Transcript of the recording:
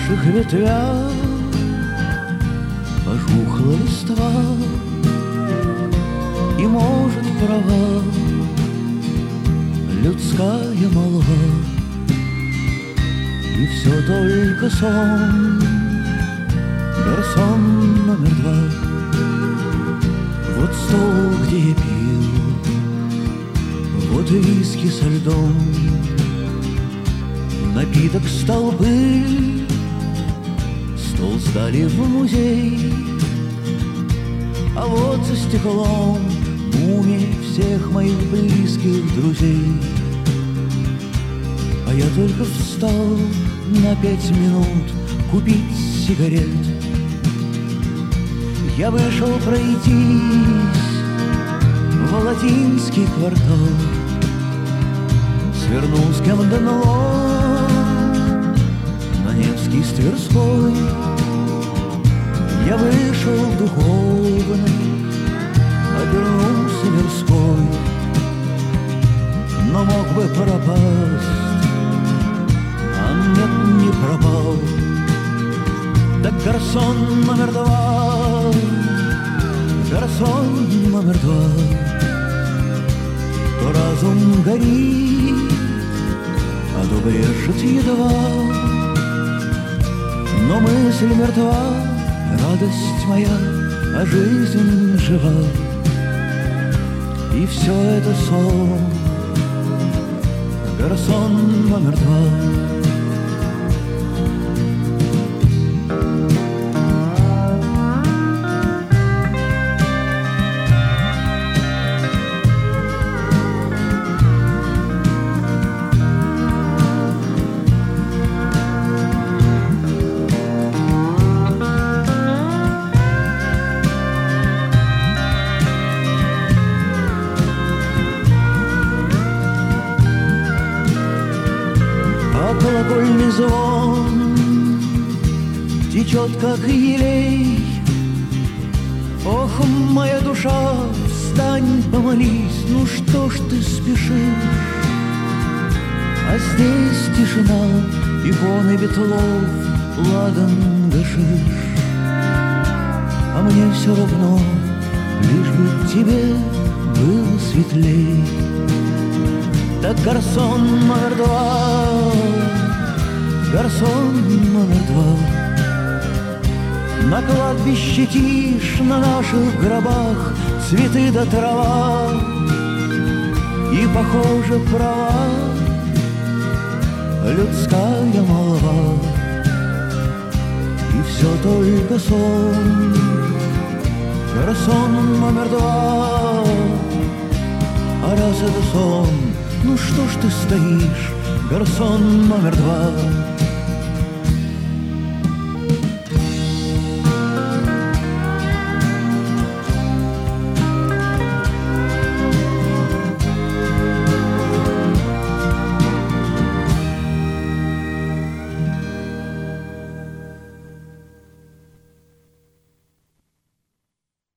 наших ветвях пожухла листва, и, может, права людская молва, и все только сон, гарсон номер 2. Вот стол, где я пил, вот виски со льдом, напиток столбы, стол сдали в музей, а вот за стеклом мумии всех моих близких друзей. А я только встал на 5 минут купить сигарет. Я вышел пройтись в Латинский квартал, свернул с Камден-Ло на Невский с Тверской. Я вышел духовный, обернулся мирской, но мог бы пропасть, а нет, не пропал. Так гарсон номер 2, гарсон номер 2, то разум горит, а то брешет едва, но мысль мертва, радость моя, а жизнь жива. И все это сон, гарсон номер 2. Колокольный звон течет, как елей. Ох, моя душа, встань, помолись, ну что ж ты спешишь? А здесь тишина, иконы ветлов, ладан гашиш. А мне все равно, лишь бы тебе было светлей. Так гарсон номер 2, гарсон номер 2. На кладбище тишь, на наших гробах цветы да трава, и, похоже, права людская молва. И все только сон, гарсон номер 2. А раз это сон, ну что ж ты стоишь, гарсон номер 2?